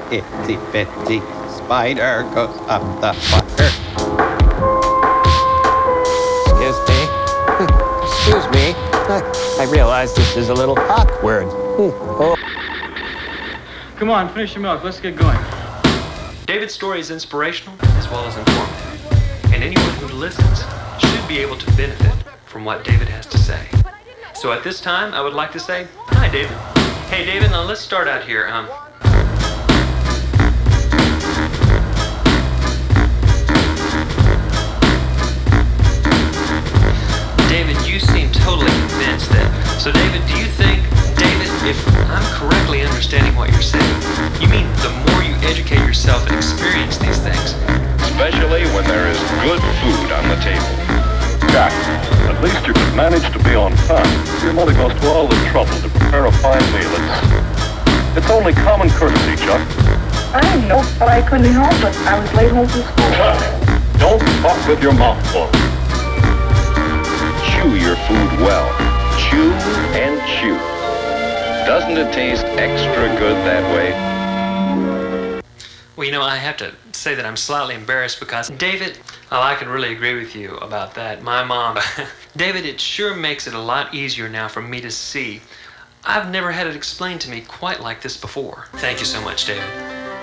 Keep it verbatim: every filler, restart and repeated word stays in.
itsy bitsy spider goes up the water. Excuse me. Excuse me. I realize this is a little awkward. Oh. Come on, finish your milk. Let's get going. David's story is inspirational as well as informative, and anyone who listens should be able to benefit from what David has to say. So at this time, I would like to say, hi, David. Hey, David, now let's start out here. Um, David, you seem totally convinced that. So, David, do you think, David, if I'm correctly understanding what you're saying, you mean the more you educate yourself and experience these things, especially when there is good food on the table. Jack, at least you could manage to be on time. Your mother goes to all the trouble to prepare a fine meal. It's, it's only common courtesy, Chuck. I didn't know, but I couldn't help it. I was late home from school. Chuck, don't talk with your mouth full. Chew your food well. Chew and chew. Doesn't it taste extra good that way? Well, you know, I have to say that I'm slightly embarrassed because, David, well, I can really agree with you about that. My mom, David, it sure makes it a lot easier now for me to see. I've never had it explained to me quite like this before. Thank you so much, David.